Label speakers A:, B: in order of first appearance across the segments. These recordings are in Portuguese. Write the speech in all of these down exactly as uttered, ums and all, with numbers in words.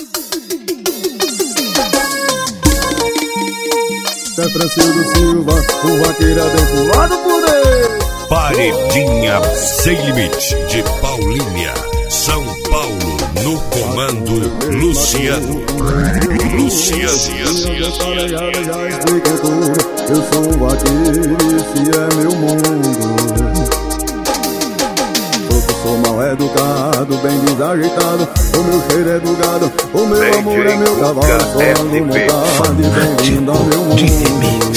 A: É Francisco Silva, o vaqueiro abençoado por Deus.
B: Paredinha Sem Limite de Paulinha, São Paulo, no comando Luciano. Luciano.
A: Já expliquei tudo. Eu sou um vaqueiro e esse é meu mundo. Sou mal educado, bem desajeitado. O meu cheiro é do gado, o meu
B: D J
A: amor é meu cavalo. Só ando montado e bem-vindo ao meu mundo.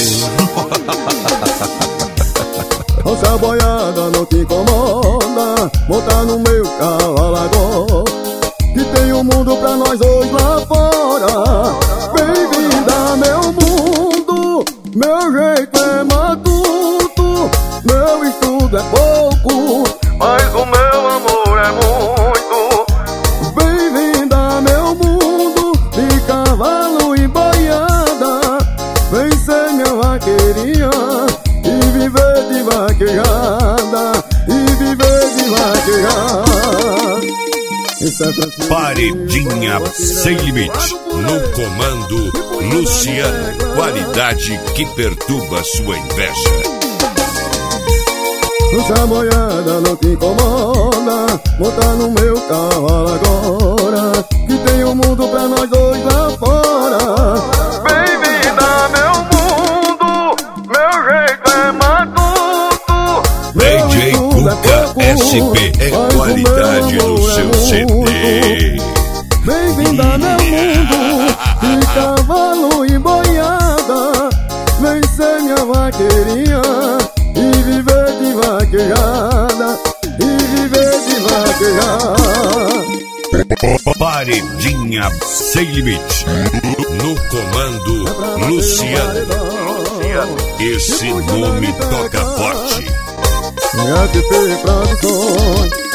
A: Nossa boiada não te incomoda, montar no meu cavalo agora, que tem um mundo pra nós dois lá fora. Bem-vinda meu mundo, meu jeito é matuto, meu estudo é pouco, mas o meu amor é muito. Bem-vinda meu mundo de cavalo e boiada, vem ser minha vaqueirinha e viver de vaquejada, e viver de vaquejada. É
B: Paredinha Sem Limite, no comando Luciano. Qualidade que perturba sua inveja.
A: Essa boiada não te incomoda, montar no meu cavalo agora, que tem um mundo pra nós dois lá fora. Bem-vinda meu mundo, meu jeito é matuto,
B: D J Cuca S P é qualidade no seu C D.
A: Bem-vinda meu mundo de cavalo e boiada, vem ser minha vaqueirinha e viver de vaquejada, e viver de vaquejada.
B: Paredinha Sem Limite, no comando Luciano. Esse nome toca forte.
A: S P Produções.